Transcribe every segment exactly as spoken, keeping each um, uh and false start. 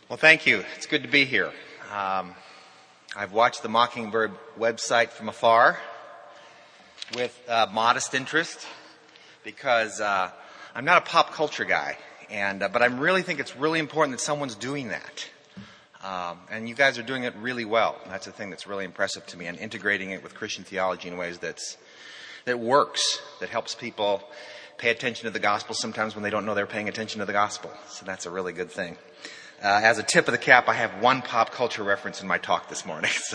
Well, thank you. It's good to be here. Um, I've watched the Mockingbird website from afar with uh, modest interest because uh, I'm not a pop culture guy, and uh, but I really think it's really important that someone's doing that. Um, and you guys are doing it really well. That's the thing that's really impressive to me, and integrating it with Christian theology in ways that's that works, that helps people pay attention to the gospel sometimes when they don't know they're paying attention to the gospel. So that's a really good thing. Uh, as a tip of the cap, I have one pop culture reference in my talk this morning. So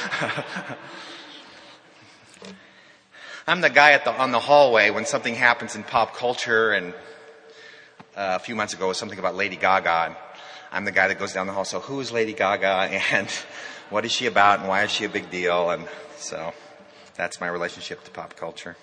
I'm the guy at the, on the hallway when something happens in pop culture, and uh, a few months ago it was something about Lady Gaga. And I'm the guy that goes down the hall. So who is Lady Gaga, and what is she about, and why is she a big deal? And so that's my relationship to pop culture.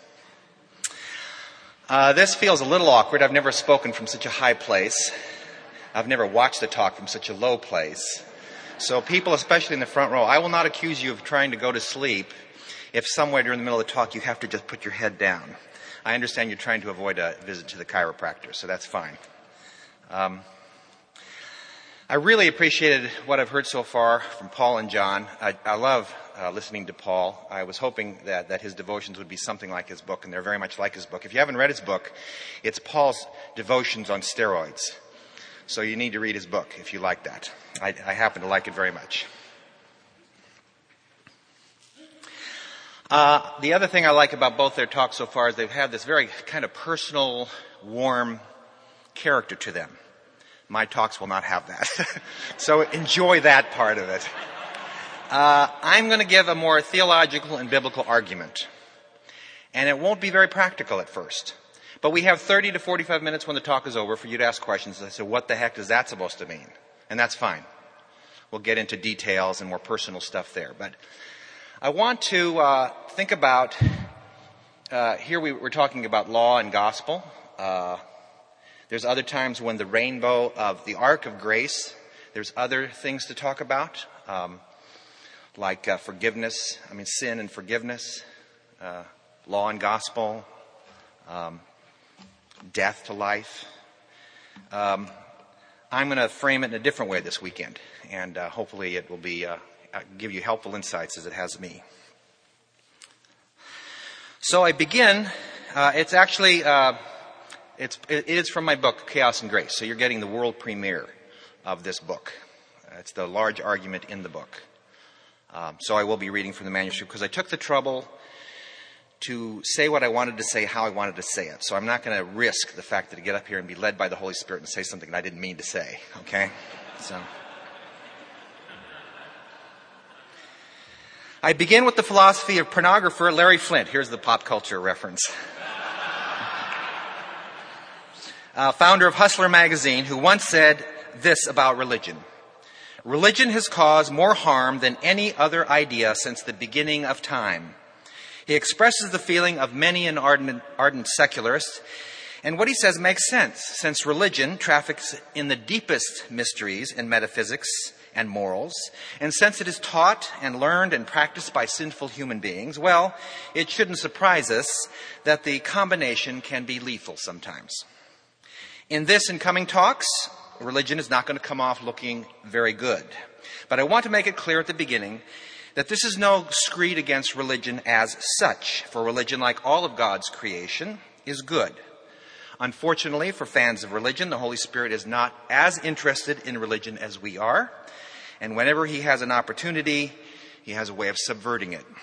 Uh, this feels a little awkward. I've never spoken from such a high place. I've never watched a talk from such a low place. So people, especially in the front row, I will not accuse you of trying to go to sleep if somewhere during the middle of the talk you have to just put your head down. I understand you're trying to avoid a visit to the chiropractor, so that's fine. Um, I really appreciated what I've heard so far from Paul and John. I, I love uh, listening to Paul. I was hoping that, that his devotions would be something like his book, and they're very much like his book. If you haven't read his book, it's Paul's devotions on steroids. So you need to read his book if you like that. I, I happen to like it very much. Uh, the other thing I like about both their talks so far is they've had this very kind of personal, warm character to them. My talks will not have that. So enjoy that part of it. Uh, I'm going to give a more theological and biblical argument. And it won't be very practical at first. But we have thirty to forty-five minutes when the talk is over for you to ask questions. I said, what the heck is that supposed to mean? And that's fine. We'll get into details and more personal stuff there. But I want to uh, think about, uh, here we, we're talking about law and gospel. Uh, there's other times when the rainbow of the arc of grace, there's other things to talk about, um, like uh, forgiveness, I mean sin and forgiveness, uh, law and gospel, um, death to life. Um, I'm going to frame it in a different way this weekend, and uh, hopefully it will be uh, give you helpful insights as it has me. So I begin. Uh, it's actually uh, it's it is from my book Chaos and Grace. So you're getting the world premiere of this book. It's the large argument in the book. Um, so I will be reading from the manuscript because I took the trouble to say what I wanted to say, how I wanted to say it. So I'm not going to risk the fact that I get up here and be led by the Holy Spirit and say something that I didn't mean to say. Okay? So I begin with the philosophy of pornographer Larry Flynt. Here's the pop culture reference. uh, founder of Hustler magazine, who once said this about religion. Religion has caused more harm than any other idea since the beginning of time. He expresses the feeling of many an ardent, ardent secularist, and what he says makes sense, since religion traffics in the deepest mysteries in metaphysics and morals, and since it is taught and learned and practiced by sinful human beings, well, it shouldn't surprise us that the combination can be lethal sometimes. In this and coming talks, religion is not going to come off looking very good. But I want to make it clear at the beginning that this is no screed against religion as such, for religion, like all of God's creation, is good. Unfortunately, for fans of religion, the Holy Spirit is not as interested in religion as we are, and whenever he has an opportunity, he has a way of subverting it.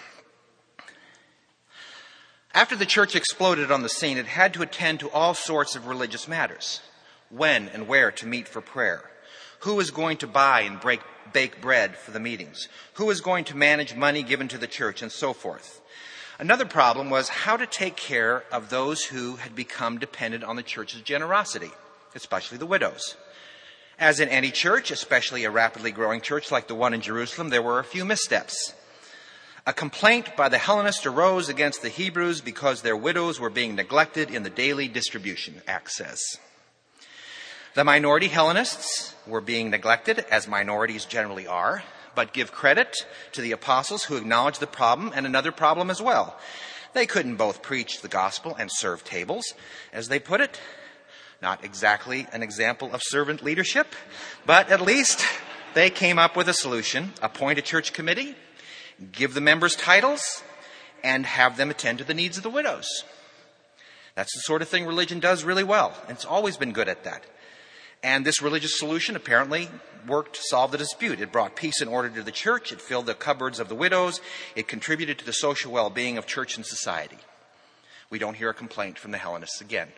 After the church exploded on the scene, it had to attend to all sorts of religious matters. When and where to meet for prayer. Who is going to buy and break, bake bread for the meetings? Who is going to manage money given to the church, and so forth? Another problem was how to take care of those who had become dependent on the church's generosity, especially the widows. As in any church, especially a rapidly growing church like the one in Jerusalem, there were a few missteps. A complaint by the Hellenists arose against the Hebrews because their widows were being neglected in the daily distribution, Acts says. The minority Hellenists were being neglected, as minorities generally are, but give credit to the apostles who acknowledged the problem and another problem as well. They couldn't both preach the gospel and serve tables, as they put it. Not exactly an example of servant leadership, but at least they came up with a solution: appoint a church committee, give the members titles, and have them attend to the needs of the widows. That's the sort of thing religion does really well, and it's always been good at that. And this religious solution apparently worked to solve the dispute. It brought peace and order to the church. It filled the cupboards of the widows. It contributed to the social well-being of church and society. We don't hear a complaint from the Hellenists again.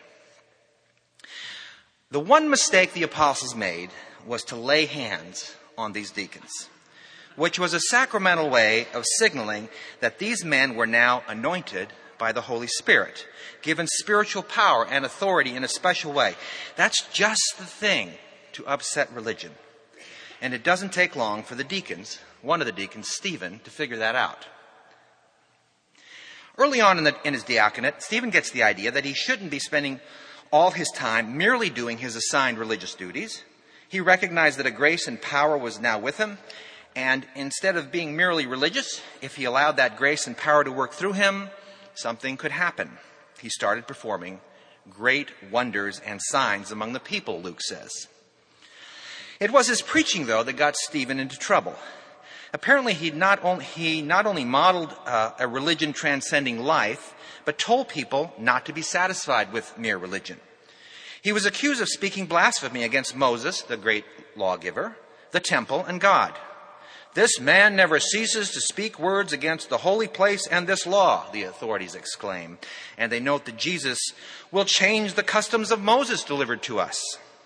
The one mistake the apostles made was to lay hands on these deacons, which was a sacramental way of signaling that these men were now anointed by the Holy Spirit, given spiritual power and authority in a special way. That's just the thing to upset religion. And it doesn't take long for the deacons, one of the deacons, Stephen, to figure that out. Early on in, the, in his diaconate, Stephen gets the idea that he shouldn't be spending all his time merely doing his assigned religious duties. He recognized that a grace and power was now with him, and instead of being merely religious, if he allowed that grace and power to work through him, something could happen. He started performing great wonders and signs among the people, Luke says. It was his preaching, though, that got Stephen into trouble. Apparently, he not only, he not only modeled uh, a religion transcending life, but told people not to be satisfied with mere religion. He was accused of speaking blasphemy against Moses, the great lawgiver, the temple, and God. "This man never ceases to speak words against the holy place and this law," the authorities exclaim. And they note that Jesus will change the customs of Moses delivered to us.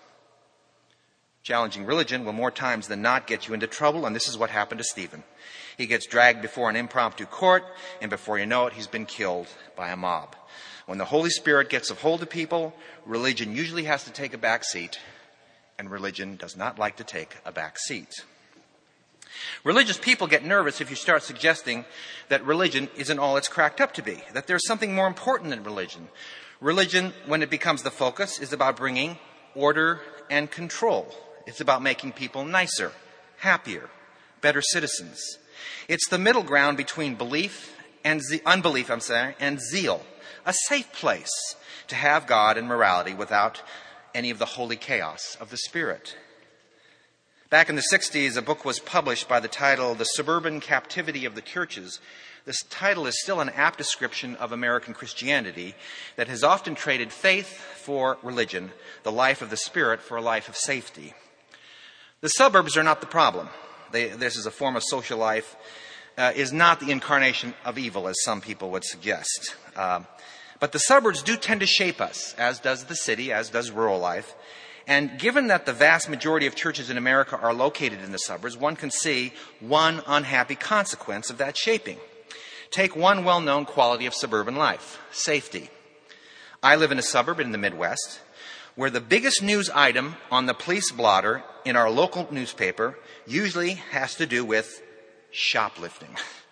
Challenging religion will more times than not get you into trouble, and this is what happened to Stephen. He gets dragged before an impromptu court, and before you know it, he's been killed by a mob. When the Holy Spirit gets a hold of people, religion usually has to take a back seat, and religion does not like to take a back seat. Religious people get nervous if you start suggesting that religion isn't all it's cracked up to be, that there's something more important than religion. Religion, when it becomes the focus, is about bringing order and control. It's about making people nicer, happier, better citizens. It's the middle ground between belief and ze- unbelief, I'm saying, and zeal, a safe place to have God and morality without any of the holy chaos of the Spirit. Back in the sixties, a book was published by the title The Suburban Captivity of the Churches. This title is still an apt description of American Christianity that has often traded faith for religion, the life of the Spirit for a life of safety. The suburbs are not the problem. They, this is a form of social life, uh, is not the incarnation of evil, as some people would suggest. Uh, but the suburbs do tend to shape us, as does the city, as does rural life. And given that the vast majority of churches in America are located in the suburbs, one can see one unhappy consequence of that shaping. Take one well-known quality of suburban life: safety. I live in a suburb in the Midwest where the biggest news item on the police blotter in our local newspaper usually has to do with shoplifting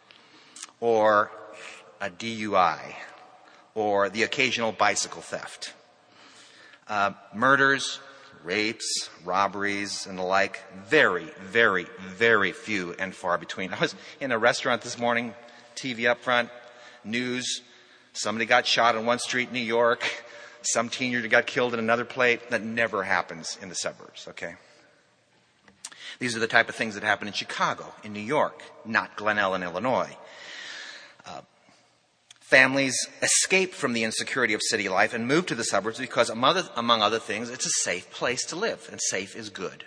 or a D U I or the occasional bicycle theft. Uh, murders, rapes, robberies, and the like, very, very, very few and far between. I was in a restaurant this morning, T V up front, news, somebody got shot on one street in New York, some teenager got killed in another place. That never happens in the suburbs, okay? These are the type of things that happen in Chicago, in New York, not Glen Ellen, Illinois. Uh, Families escape from the insecurity of city life and move to the suburbs because, among other things, it's a safe place to live, and safe is good.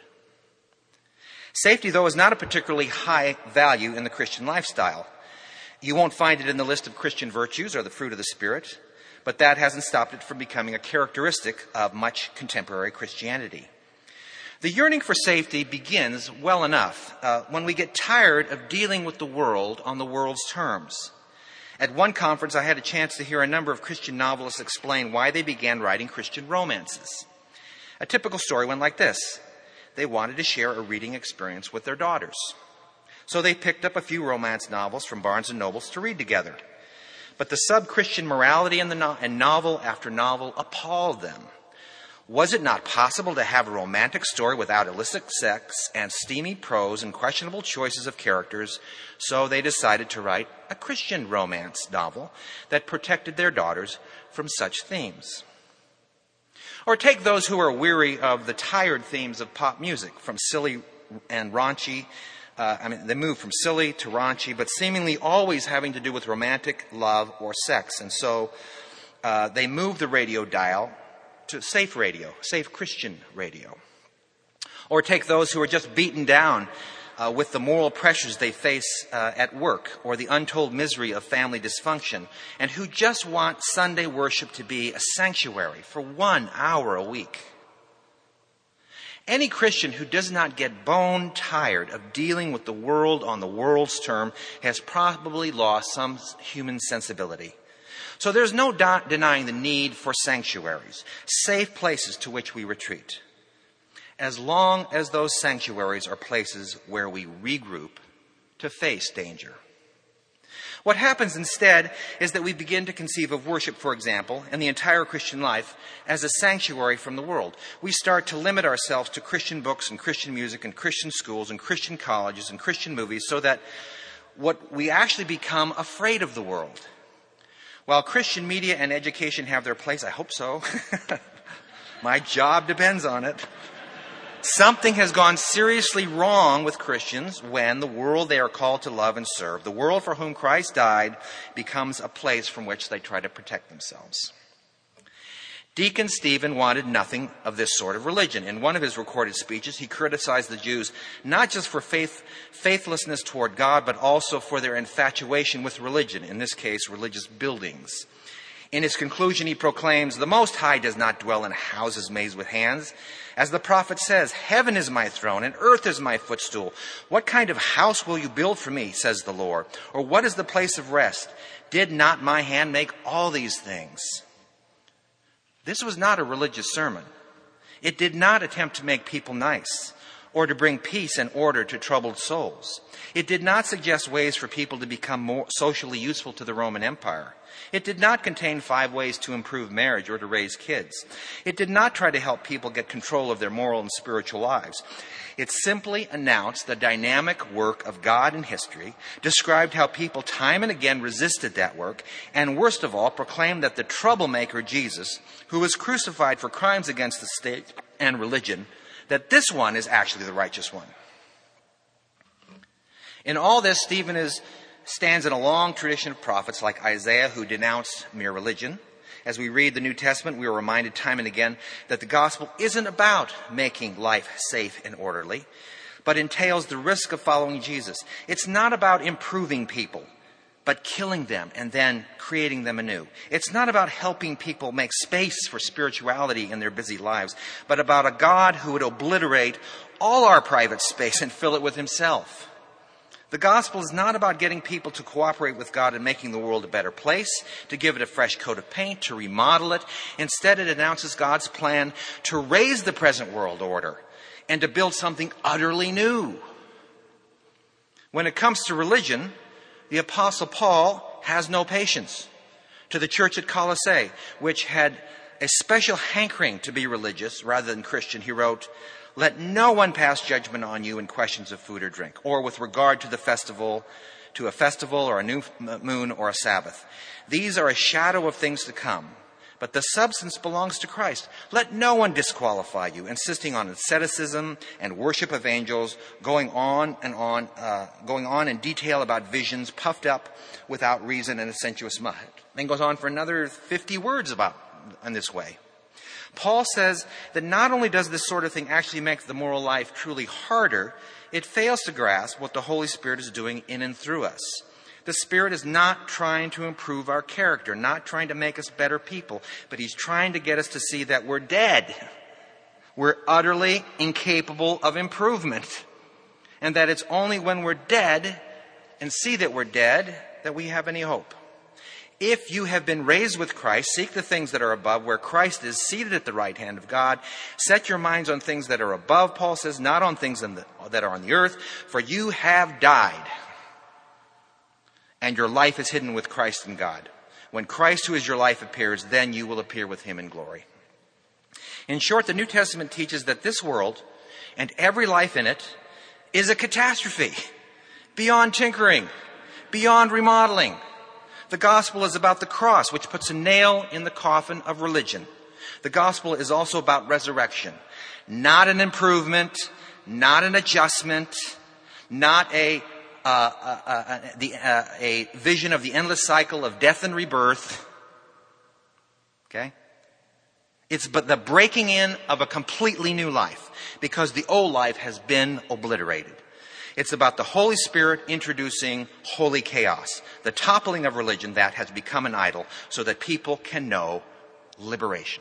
Safety, though, is not a particularly high value in the Christian lifestyle. You won't find it in the list of Christian virtues or the fruit of the Spirit, but that hasn't stopped it from becoming a characteristic of much contemporary Christianity. The yearning for safety begins well enough uh, when we get tired of dealing with the world on the world's terms. At one conference, I had a chance to hear a number of Christian novelists explain why they began writing Christian romances. A typical story went like this. They wanted to share a reading experience with their daughters. So they picked up a few romance novels from Barnes and Nobles to read together. But the sub-Christian morality in the no- and novel after novel appalled them. Was it not possible to have a romantic story without illicit sex and steamy prose and questionable choices of characters? So they decided to write a Christian romance novel that protected their daughters from such themes. Or take those who are weary of the tired themes of pop music, from silly and raunchy. Uh, I mean, they move from silly to raunchy, but seemingly always having to do with romantic love or sex. And so uh, they move the radio dial to safe radio, safe Christian radio. Or take those who are just beaten down uh, with the moral pressures they face uh, at work, or the untold misery of family dysfunction, and who just want Sunday worship to be a sanctuary for one hour a week. Any Christian who does not get bone tired of dealing with the world on the world's term has probably lost some human sensibility. So there's no do- denying the need for sanctuaries, safe places to which we retreat, as long as those sanctuaries are places where we regroup to face danger. What happens instead is that we begin to conceive of worship, for example, and the entire Christian life as a sanctuary from the world. We start to limit ourselves to Christian books and Christian music and Christian schools and Christian colleges and Christian movies, so that what we actually become afraid of the world. While Christian media and education have their place, I hope so. My job depends on it. Something has gone seriously wrong with Christians when the world they are called to love and serve, the world for whom Christ died, becomes a place from which they try to protect themselves. Deacon Stephen wanted nothing of this sort of religion. In one of his recorded speeches, he criticized the Jews not just for faith, faithlessness toward God, but also for their infatuation with religion, in this case, religious buildings. In his conclusion, he proclaims, "The Most High does not dwell in houses made with hands. As the prophet says, heaven is my throne and earth is my footstool. What kind of house will you build for me, says the Lord? Or what is the place of rest? Did not my hand make all these things?" This was not a religious sermon. It did not attempt to make people nice or to bring peace and order to troubled souls. It did not suggest ways for people to become more socially useful to the Roman Empire. It did not contain five ways to improve marriage or to raise kids. It did not try to help people get control of their moral and spiritual lives. It simply announced the dynamic work of God in history, described how people time and again resisted that work, and worst of all, proclaimed that the troublemaker Jesus, who was crucified for crimes against the state and religion, that this one is actually the righteous one. In all this, Stephen is stands in a long tradition of prophets like Isaiah, who denounced mere religion. As we read the New Testament, we are reminded time and again that the gospel isn't about making life safe and orderly, but entails the risk of following Jesus. It's not about improving people, but killing them and then creating them anew. It's not about helping people make space for spirituality in their busy lives, but about a God who would obliterate all our private space and fill it with himself. The gospel is not about getting people to cooperate with God and making the world a better place, to give it a fresh coat of paint, to remodel it. Instead, it announces God's plan to raise the present world order and to build something utterly new. When it comes to religion, the Apostle Paul has no patience. To the church at Colossae, which had a special hankering to be religious rather than Christian, he wrote, "Let no one pass judgment on you in questions of food or drink, or with regard to the festival, to a festival or a new moon or a Sabbath. These are a shadow of things to come, but the substance belongs to Christ. Let no one disqualify you, insisting on asceticism and worship of angels, going on and on, uh, going on in detail about visions, puffed up without reason and a sensuous mind." Then goes on for another fifty words about in this way. Paul says that not only does this sort of thing actually make the moral life truly harder, it fails to grasp what the Holy Spirit is doing in and through us. The Spirit is not trying to improve our character, not trying to make us better people, but he's trying to get us to see that we're dead. We're utterly incapable of improvement. And that it's only when we're dead and see that we're dead that we have any hope. If you have been raised with Christ, seek the things that are above, where Christ is seated at the right hand of God. Set your minds on things that are above, Paul says, not on things in the, that are on the earth, for you have died, and your life is hidden with Christ in God. When Christ, who is your life, appears, then you will appear with him in glory. In short, the New Testament teaches that this world and every life in it is a catastrophe, beyond tinkering, beyond remodeling. The gospel is about the cross, which puts a nail in the coffin of religion. The gospel is also about resurrection. Not an improvement, not an adjustment, not a uh, uh, uh, the, uh, a vision of the endless cycle of death and rebirth. Okay? It's but the breaking in of a completely new life, because the old life has been obliterated. It's about the Holy Spirit introducing holy chaos, the toppling of religion that has become an idol, so that people can know liberation.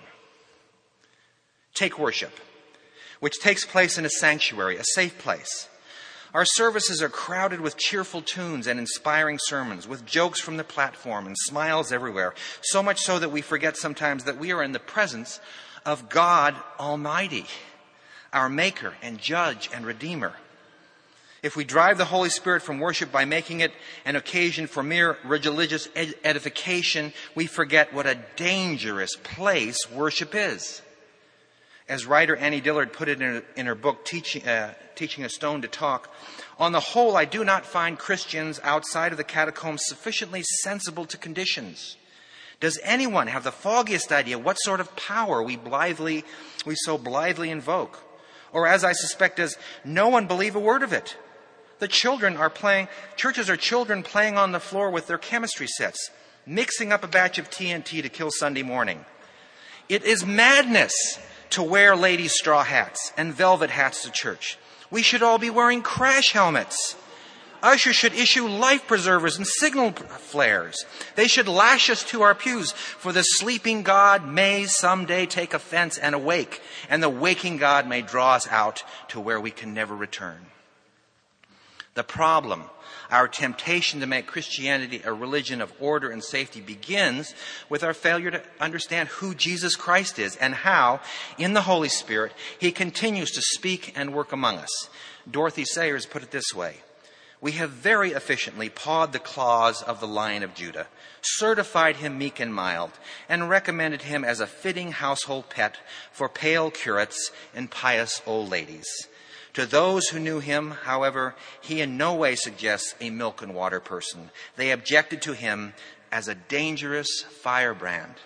Take worship, which takes place in a sanctuary, a safe place. Our services are crowded with cheerful tunes and inspiring sermons, with jokes from the platform and smiles everywhere, so much so that we forget sometimes that we are in the presence of God Almighty, our Maker and Judge and Redeemer. If we drive the Holy Spirit from worship by making it an occasion for mere religious ed- edification, we forget what a dangerous place worship is. As writer Annie Dillard put it in her, in her book, Teaching, uh, Teaching a Stone to Talk, on the whole, I do not find Christians outside of the catacombs sufficiently sensible to conditions. Does anyone have the foggiest idea what sort of power we blithely, we so blithely invoke? Or, as I suspect, does no one believe a word of it? The children are playing, churches are children playing on the floor with their chemistry sets, mixing up a batch of T N T to kill Sunday morning. It is madness to wear ladies' straw hats and velvet hats to church. We should all be wearing crash helmets. Ushers should issue life preservers and signal flares. They should lash us to our pews, for the sleeping God may someday take offense and awake, and the waking God may draw us out to where we can never return. The problem, our temptation to make Christianity a religion of order and safety, begins with our failure to understand who Jesus Christ is and how, in the Holy Spirit, He continues to speak and work among us. Dorothy Sayers put it this way: we have very efficiently pawed the claws of the Lion of Judah, certified him meek and mild, and recommended him as a fitting household pet for pale curates and pious old ladies. To those who knew him, however, he in no way suggests a milk and water person. They objected to him as a dangerous firebrand.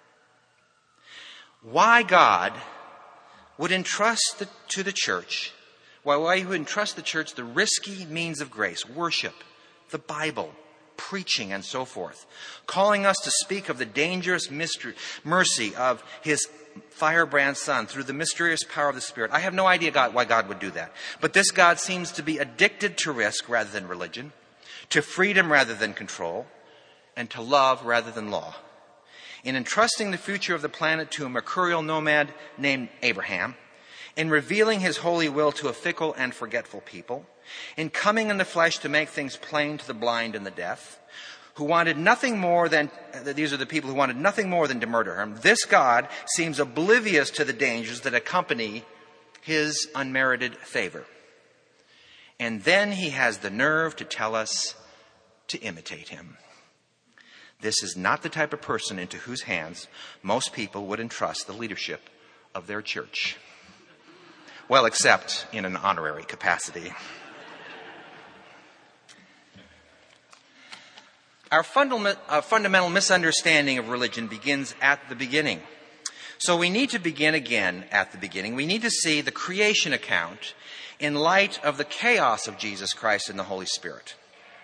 Why God would entrust the, to the church, why, why he would entrust the church the risky means of grace, worship, the Bible, preaching, and so forth, calling us to speak of the dangerous mystery, mercy of his firebrand Son through the mysterious power of the Spirit. I have no idea God, why God would do that. But this God seems to be addicted to risk rather than religion, to freedom rather than control, and to love rather than law. In entrusting the future of the planet to a mercurial nomad named Abraham, in revealing his holy will to a fickle and forgetful people, in coming in the flesh to make things plain to the blind and the deaf, who wanted nothing more than, these are the people who wanted nothing more than to murder him, this God seems oblivious to the dangers that accompany his unmerited favor. And then he has the nerve to tell us to imitate him. This is not the type of person into whose hands most people would entrust the leadership of their church. Well, except in an honorary capacity. Our fundament, uh, fundamental misunderstanding of religion begins at the beginning. So we need to begin again at the beginning. We need to see the creation account in light of the chaos of Jesus Christ and the Holy Spirit.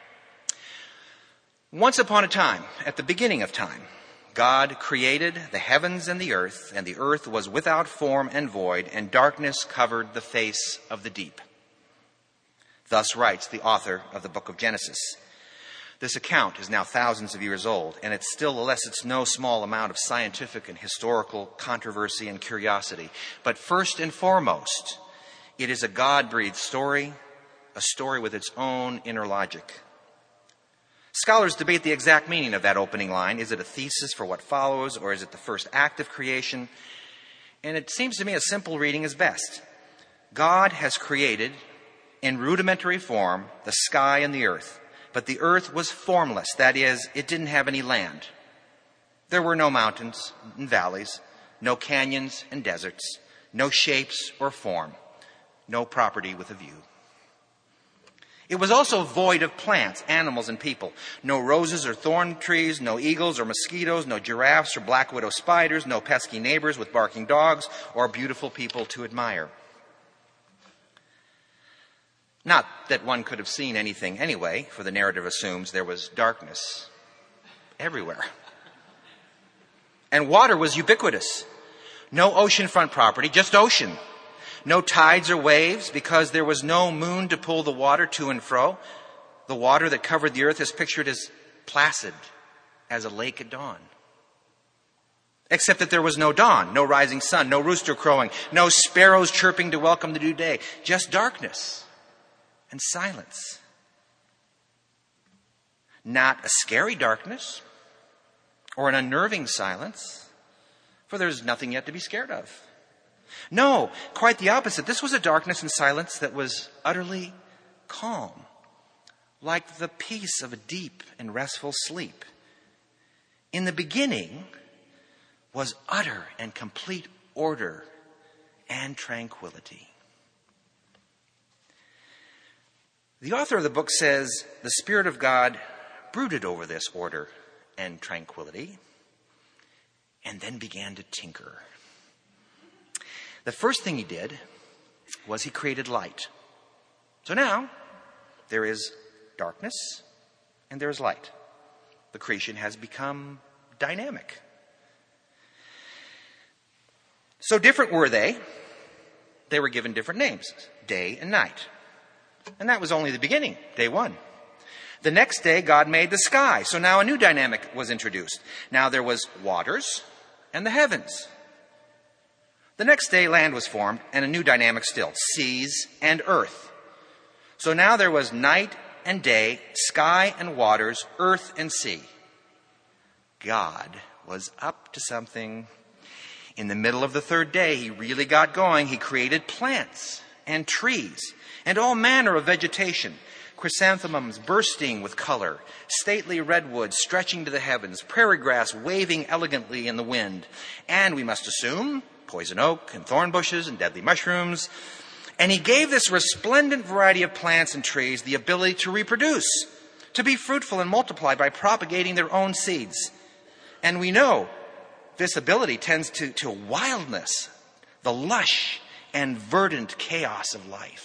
Once upon a time, at the beginning of time, God created the heavens and the earth, and the earth was without form and void, and darkness covered the face of the deep. Thus writes the author of the book of Genesis. This account is now thousands of years old, and it still elicits no small amount of scientific and historical controversy and curiosity. But first and foremost, it is a God-breathed story, a story with its own inner logic. Scholars debate the exact meaning of that opening line. Is it a thesis for what follows, or is it the first act of creation? And it seems to me a simple reading is best. God has created, in rudimentary form, the sky and the earth. But the earth was formless. That is, it didn't have any land. There were no mountains and valleys, no canyons and deserts, no shapes or form, no property with a view. It was also void of plants, animals, and people. No roses or thorn trees, no eagles or mosquitoes, no giraffes or black widow spiders, no pesky neighbors with barking dogs, or beautiful people to admire. Not that one could have seen anything anyway, for the narrative assumes there was darkness everywhere. And water was ubiquitous. No oceanfront property, just ocean. No tides or waves, because there was no moon to pull the water to and fro. The water that covered the earth is pictured as placid as a lake at dawn. Except that there was no dawn, no rising sun, no rooster crowing, no sparrows chirping to welcome the new day. Just darkness and silence. Not a scary darkness or an unnerving silence, for there's nothing yet to be scared of. No, quite the opposite. This was a darkness and silence that was utterly calm, like the peace of a deep and restful sleep. In the beginning was utter and complete order and tranquility. The author of the book says the Spirit of God brooded over this order and tranquility and then began to tinker. The first thing he did was he created light. So now there is darkness and there is light. The creation has become dynamic. So different were they. They were given different names, day and night. And that was only the beginning, day one. The next day, God made the sky. So now a new dynamic was introduced. Now there was waters and the heavens. The next day, land was formed, and a new dynamic still, seas and earth. So now there was night and day, sky and waters, earth and sea. God was up to something. In the middle of the third day, he really got going. He created plants and trees and all manner of vegetation, chrysanthemums bursting with color, stately redwoods stretching to the heavens, prairie grass waving elegantly in the wind, and we must assume poison oak and thorn bushes and deadly mushrooms. And he gave this resplendent variety of plants and trees the ability to reproduce, to be fruitful and multiply by propagating their own seeds. And we know this ability tends to, to wildness, the lush and verdant chaos of life.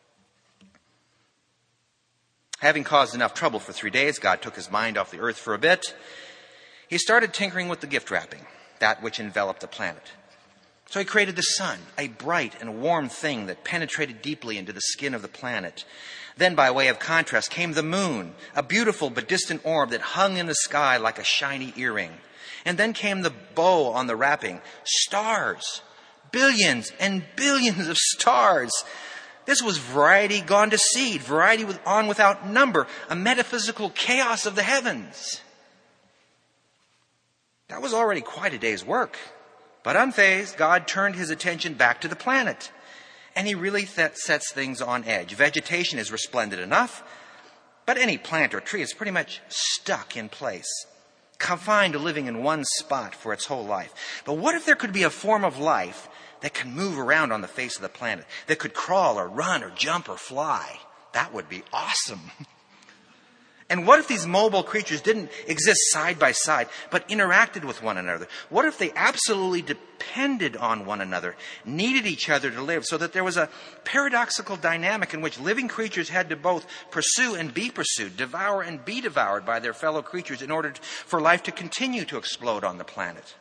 Having caused enough trouble for three days, God took his mind off the earth for a bit. He started tinkering with the gift wrapping, that which enveloped the planet. So he created the sun, a bright and warm thing that penetrated deeply into the skin of the planet. Then, by way of contrast, came the moon, a beautiful but distant orb that hung in the sky like a shiny earring. And then came the bow on the wrapping, stars, billions and billions of stars. This was variety gone to seed, variety with, on without number, a metaphysical chaos of the heavens. That was already quite a day's work. But unfazed, God turned his attention back to the planet. And he really th- sets things on edge. Vegetation is resplendent enough, but any plant or tree is pretty much stuck in place, confined to living in one spot for its whole life. But what if there could be a form of life that can move around on the face of the planet, that could crawl or run or jump or fly? That would be awesome. And what if these mobile creatures didn't exist side by side, but interacted with one another? What if they absolutely depended on one another, needed each other to live, so that there was a paradoxical dynamic in which living creatures had to both pursue and be pursued, devour and be devoured by their fellow creatures in order for life to continue to explode on the planet?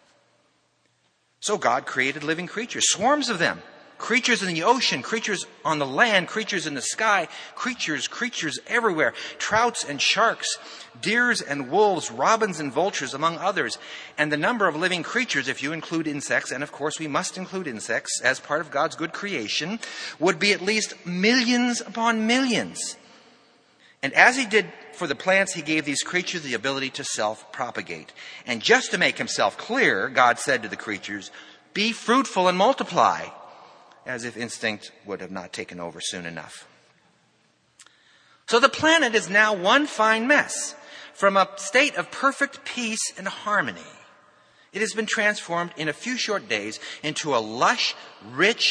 So God created living creatures, swarms of them. Creatures in the ocean, creatures on the land, creatures in the sky, creatures, creatures everywhere. Trouts and sharks, deers and wolves, robins and vultures, among others. And the number of living creatures, if you include insects, and of course we must include insects as part of God's good creation, would be at least millions upon millions. And as he did for the plants, he gave these creatures the ability to self-propagate. And just to make himself clear, God said to the creatures, "Be fruitful and multiply," as if instinct would have not taken over soon enough. So the planet is now one fine mess. From a state of perfect peace and harmony, it has been transformed in a few short days into a lush, rich,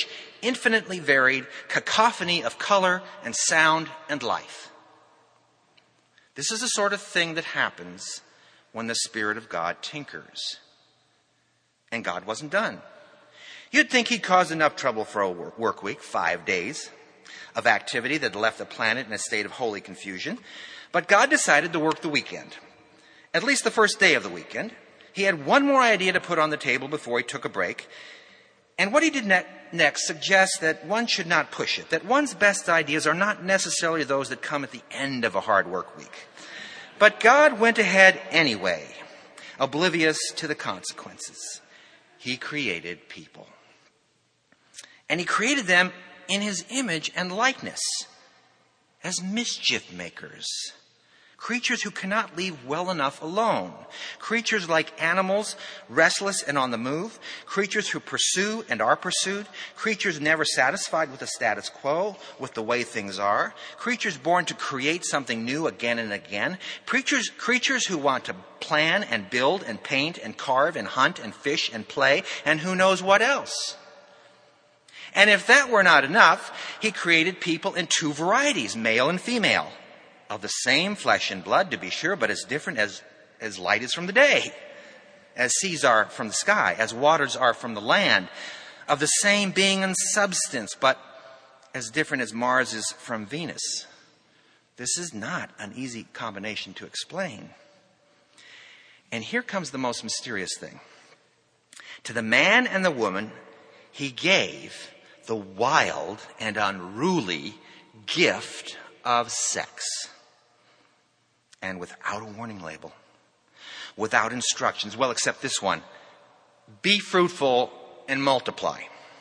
infinitely varied cacophony of color and sound and life. This is the sort of thing that happens when the Spirit of God tinkers. And God wasn't done. You'd think he'd caused enough trouble for a work week, five days of activity that left the planet in a state of holy confusion. But God decided to work the weekend, at least the first day of the weekend. He had one more idea to put on the table before he took a break. And what he did ne- next suggests that one should not push it, that one's best ideas are not necessarily those that come at the end of a hard work week. But God went ahead anyway, oblivious to the consequences. He created people. And he created them in his image and likeness as mischief makers. Creatures who cannot leave well enough alone. Creatures like animals, restless and on the move. Creatures who pursue and are pursued. Creatures never satisfied with the status quo, with the way things are. Creatures born to create something new again and again. Creatures, creatures who want to plan and build and paint and carve and hunt and fish and play and who knows what else. And if that were not enough, he created people in two varieties, male and female. Of the same flesh and blood, to be sure, but as different as, as light is from the day, as seas are from the sky, as waters are from the land, of the same being and substance, but as different as Mars is from Venus. This is not an easy combination to explain. And here comes the most mysterious thing. To the man and the woman, he gave the wild and unruly gift of sex. And without a warning label, without instructions, well, except this one: be fruitful and multiply.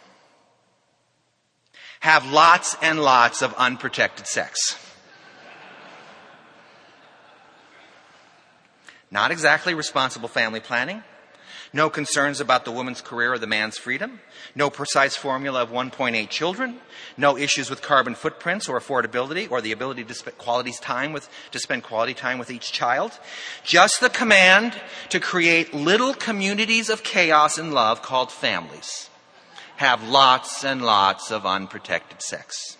Have lots and lots of unprotected sex. Not exactly responsible family planning. No concerns about the woman's career or the man's freedom. No precise formula of one point eight children. No issues with carbon footprints or affordability or the ability to spend quality time with, to spend quality time with each child. Just the command to create little communities of chaos and love called families. Have lots and lots of unprotected sex.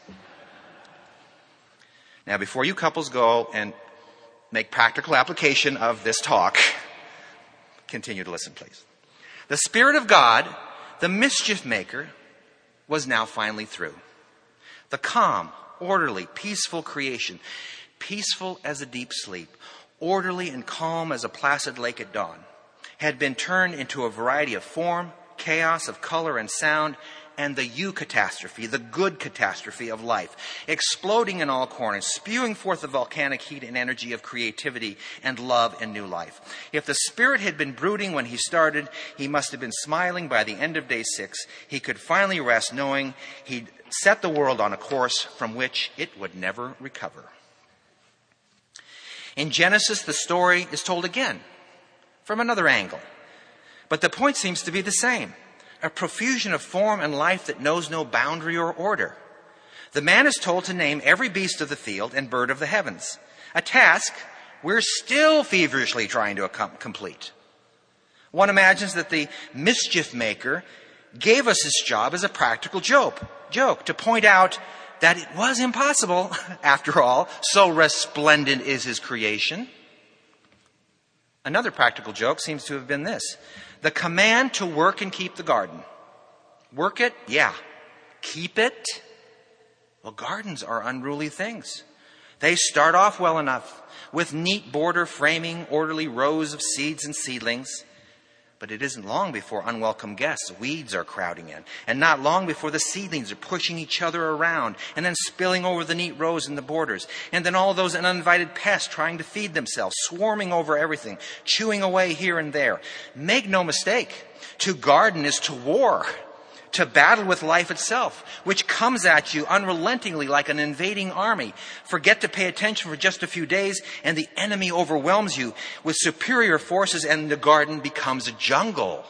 Now, before you couples go and make practical application of this talk, continue to listen, please. The Spirit of God, the mischief maker, was now finally through. The calm, orderly, peaceful creation, peaceful as a deep sleep, orderly and calm as a placid lake at dawn, had been turned into a variety of form, chaos of color and sound, and the eucatastrophe, the good catastrophe of life, exploding in all corners, spewing forth the volcanic heat and energy of creativity and love and new life. If the Spirit had been brooding when he started, he must have been smiling by the end of day six. He could finally rest knowing he'd set the world on a course from which it would never recover. In Genesis, the story is told again from another angle. But the point seems to be the same. A profusion of form and life that knows no boundary or order. The man is told to name every beast of the field and bird of the heavens. A task we're still feverishly trying to complete. One imagines that the mischief maker gave us his job as a practical joke, joke to point out that it was impossible, after all, so resplendent is his creation. Another practical joke seems to have been this: the command to work and keep the garden. Work it? Yeah. Keep it? Well, gardens are unruly things. They start off well enough with neat border framing, orderly rows of seeds and seedlings. But it isn't long before unwelcome guests, weeds are crowding in. And not long before the seedlings are pushing each other around and then spilling over the neat rows in the borders. And then all those uninvited pests trying to feed themselves, swarming over everything, chewing away here and there. Make no mistake, to garden is to war, to battle with life itself, which comes at you unrelentingly like an invading army. Forget to pay attention for just a few days, and the enemy overwhelms you with superior forces, and the garden becomes a jungle.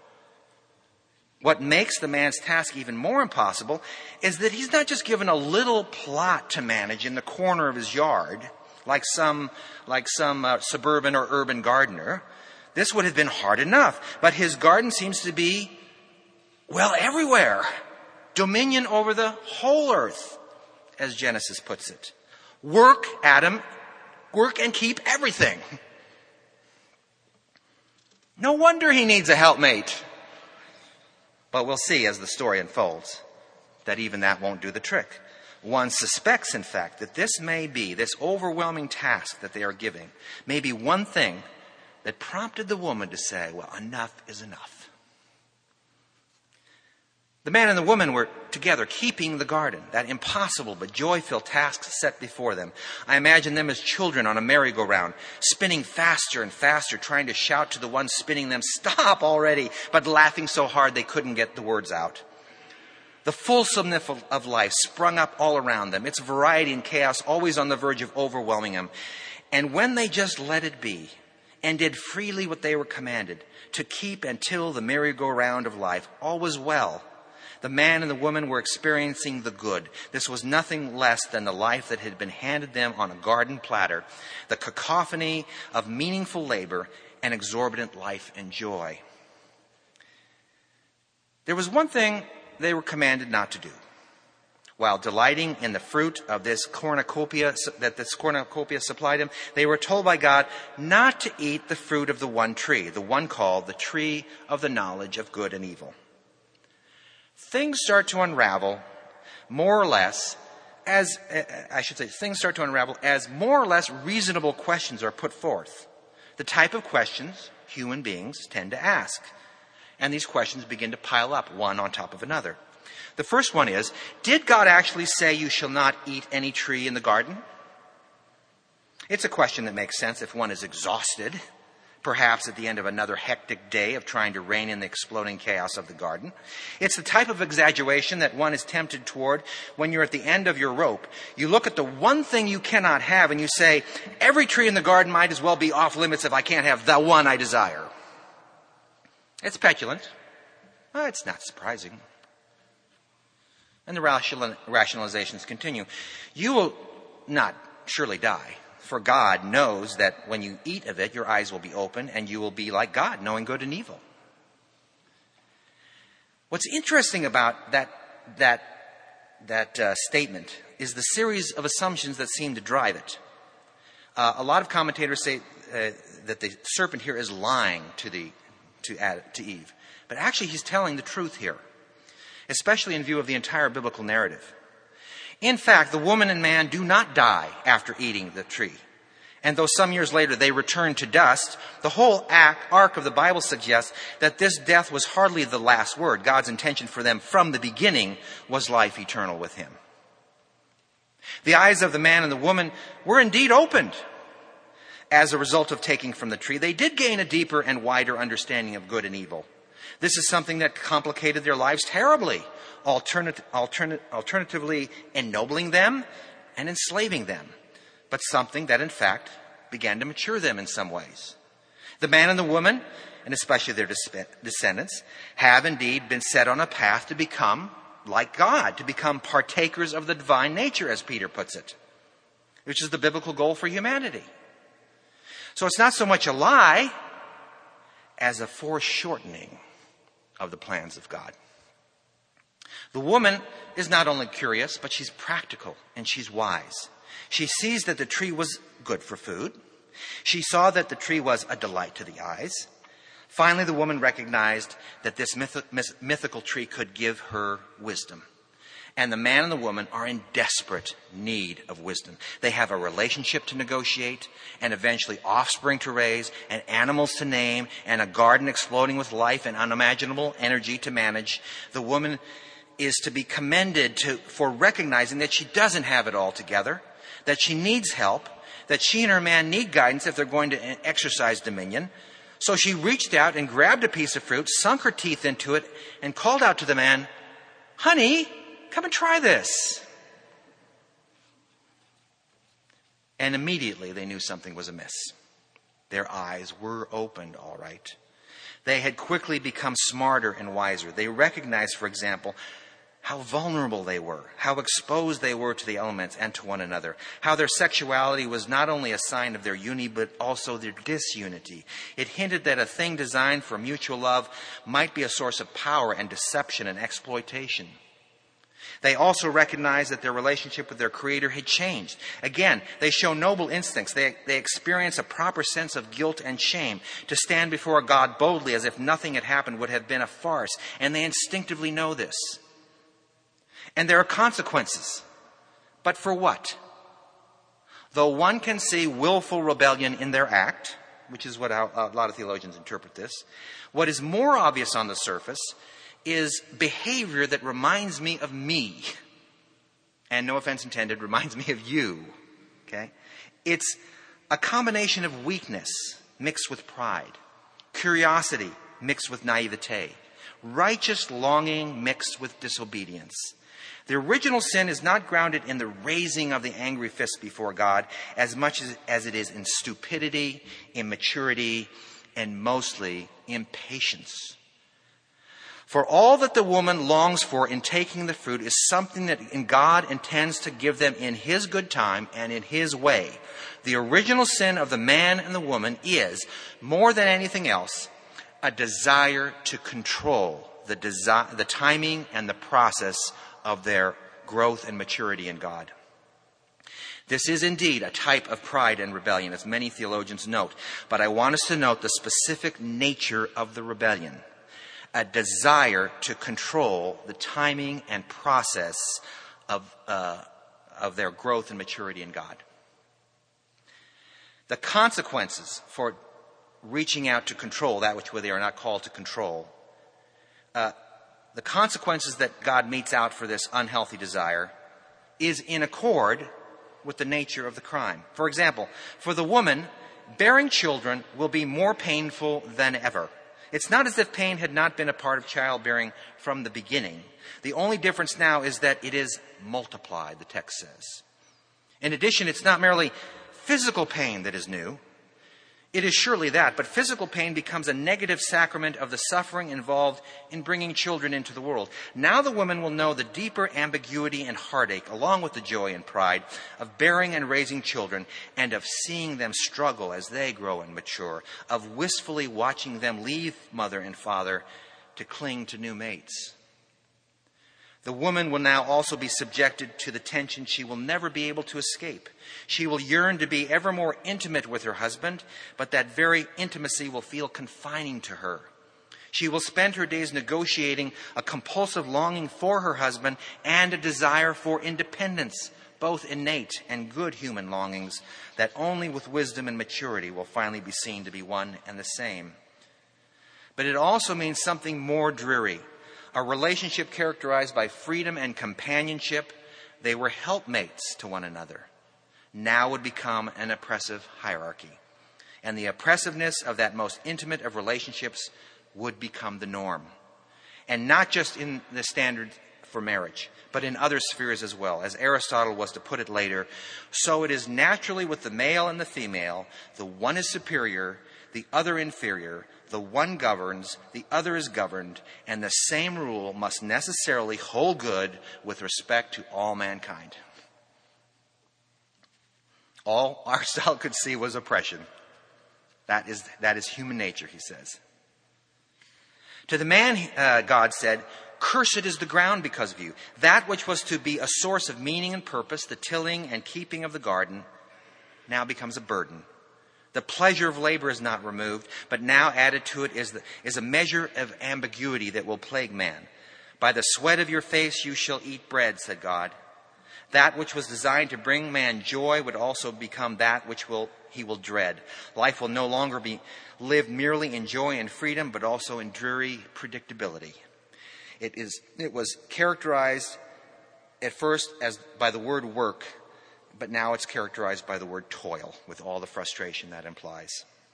What makes the man's task even more impossible is that he's not just given a little plot to manage in the corner of his yard, like some, like some uh, suburban or urban gardener. This would have been hard enough, but his garden seems to be, well, everywhere. dominion over the whole earth, as Genesis puts it. Work, Adam, work and keep everything. No wonder he needs a helpmate. But we'll see as the story unfolds that even that won't do the trick. One suspects, in fact, that this may be, this overwhelming task that they are giving, may be one thing that prompted the woman to say, well, enough is enough. The man and the woman were together keeping the garden, that impossible but joy-filled task set before them. I imagine them as children on a merry-go-round, spinning faster and faster, trying to shout to the one spinning them, stop already, but laughing so hard they couldn't get the words out. The fulsomeness of life sprung up all around them, its variety and chaos always on the verge of overwhelming them. And when they just let it be and did freely what they were commanded, to keep and till the merry-go-round of life, all was well. The man and the woman were experiencing the good. This was nothing less than the life that had been handed them on a garden platter, the cacophony of meaningful labor and exorbitant life and joy. There was one thing they were commanded not to do. While delighting in the fruit of this cornucopia that this cornucopia supplied them, they were told by God not to eat the fruit of the one tree, the one called the tree of the knowledge of good and evil. Things start to unravel more or less as, I should say, things start to unravel as more or less reasonable questions are put forth. The type of questions human beings tend to ask. And these questions begin to pile up, one on top of another. The first one is, did God actually say you shall not eat any tree in the garden? It's a question that makes sense if one is exhausted, perhaps at the end of another hectic day of trying to rein in the exploding chaos of the garden. It's the type of exaggeration that one is tempted toward when you're at the end of your rope. You look at the one thing you cannot have and you say, every tree in the garden might as well be off limits if I can't have the one I desire. It's petulant. Well, it's not surprising. And the rational, rationalizations continue. You will not surely die. For God knows that when you eat of it, your eyes will be open and you will be like God, knowing good and evil. What's interesting about that, that, that uh, statement is the series of assumptions that seem to drive it. Uh, a lot of commentators say uh, that the serpent here is lying to, the, to, Adam, to Eve. But actually he's telling the truth here, especially in view of the entire biblical narrative. In fact, the woman and man do not die after eating the tree. And though some years later they return to dust, the whole act, arc of the Bible suggests that this death was hardly the last word. God's intention for them from the beginning was life eternal with him. The eyes of the man and the woman were indeed opened. As a result of taking from the tree, they did gain a deeper and wider understanding of good and evil. This is something that complicated their lives terribly, alternat- alternat- alternatively ennobling them and enslaving them, but something that in fact began to mature them in some ways. The man and the woman, and especially their descendants, have indeed been set on a path to become like God, to become partakers of the divine nature, as Peter puts it, which is the biblical goal for humanity. So it's not so much a lie as a foreshortening of the plans of God. The woman is not only curious, but she's practical and she's wise. She sees that the tree was good for food. She saw that the tree was a delight to the eyes. Finally, the woman recognized that this myth- myth- mythical tree could give her wisdom. And the man and the woman are in desperate need of wisdom. They have a relationship to negotiate, and eventually offspring to raise, and animals to name, and a garden exploding with life and unimaginable energy to manage. The woman is to be commended to, for recognizing that she doesn't have it all together, that she needs help, that she and her man need guidance if they're going to exercise dominion. So she reached out and grabbed a piece of fruit, sunk her teeth into it, and called out to the man, "Honey, come and try this." And immediately they knew something was amiss. Their eyes were opened, all right. They had quickly become smarter and wiser. They recognized, for example, how vulnerable they were, how exposed they were to the elements and to one another, how their sexuality was not only a sign of their unity, but also their disunity. It hinted that a thing designed for mutual love might be a source of power and deception and exploitation. They also recognize that their relationship with their Creator had changed. Again, they show noble instincts. They, they experience a proper sense of guilt and shame. To stand before God boldly as if nothing had happened would have been a farce, and they instinctively know this. And there are consequences. But for what? Though one can see willful rebellion in their act, which is what a lot of theologians interpret this, what is more obvious on the surface is behavior that reminds me of me. And no offense intended, reminds me of you. Okay? It's a combination of weakness mixed with pride, curiosity mixed with naivete, righteous longing mixed with disobedience. The original sin is not grounded in the raising of the angry fist before God as much as, as it is in stupidity, immaturity, and mostly impatience. For all that the woman longs for in taking the fruit is something that God intends to give them in His good time and in His way. The original sin of the man and the woman is, more than anything else, a desire to control the, desi- the timing and the process of their growth and maturity in God. This is indeed a type of pride and rebellion, as many theologians note. But I want us to note the specific nature of the rebellion. A desire to control the timing and process of, uh, of their growth and maturity in God. The consequences for reaching out to control that which they are not called to control, uh, the consequences that God metes out for this unhealthy desire is in accord with the nature of the crime. For example, for the woman, bearing children will be more painful than ever. It's not as if pain had not been a part of childbearing from the beginning. The only difference now is that it is multiplied, the text says. In addition, it's not merely physical pain that is new. It is surely that, but physical pain becomes a negative sacrament of the suffering involved in bringing children into the world. Now the woman will know the deeper ambiguity and heartache, along with the joy and pride of bearing and raising children, and of seeing them struggle as they grow and mature, of wistfully watching them leave mother and father to cling to new mates. The woman will now also be subjected to the tension she will never be able to escape. She will yearn to be ever more intimate with her husband, but that very intimacy will feel confining to her. She will spend her days negotiating a compulsive longing for her husband and a desire for independence, both innate and good human longings that only with wisdom and maturity will finally be seen to be one and the same. But it also means something more dreary. A relationship characterized by freedom and companionship. They were helpmates to one another. Now would become an oppressive hierarchy. And the oppressiveness of that most intimate of relationships would become the norm. And not just in the standard for marriage, but in other spheres as well. As Aristotle was to put it later, so it is naturally with the male and the female, the one is superior, the other inferior. The one governs, the other is governed, and the same rule must necessarily hold good with respect to all mankind. All Aristotle could see was oppression. That is, that is human nature, he says. To the man, uh, God said, "Cursed is the ground because of you." That which was to be a source of meaning and purpose, the tilling and keeping of the garden, now becomes a burden. The pleasure of labor is not removed, but now added to it is, the, is a measure of ambiguity that will plague man. "By the sweat of your face you shall eat bread," said God. That which was designed to bring man joy would also become that which will he will dread. Life will no longer be lived merely in joy and freedom, but also in dreary predictability. It is. It was characterized at first as by the word work, but now it's characterized by the word toil, with all the frustration that implies.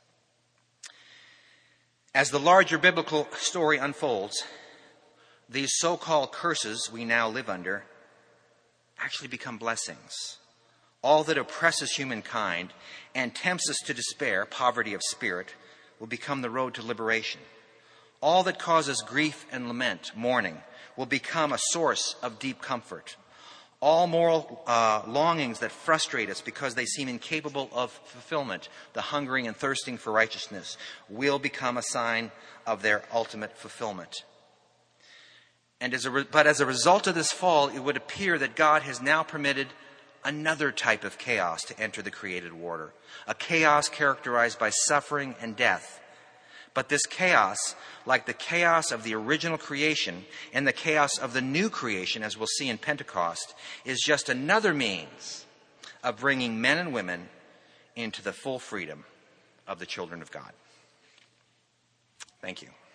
As the larger biblical story unfolds, these so-called curses we now live under actually become blessings. All that oppresses humankind and tempts us to despair, poverty of spirit, will become the road to liberation. All that causes grief and lament, mourning, will become a source of deep comfort. All moral uh, longings that frustrate us because they seem incapable of fulfillment, the hungering and thirsting for righteousness, will become a sign of their ultimate fulfillment. And as a re- but as a result of this fall, it would appear that God has now permitted another type of chaos to enter the created order, a chaos characterized by suffering and death. But this chaos, like the chaos of the original creation and the chaos of the new creation, as we'll see in Pentecost, is just another means of bringing men and women into the full freedom of the children of God. Thank you.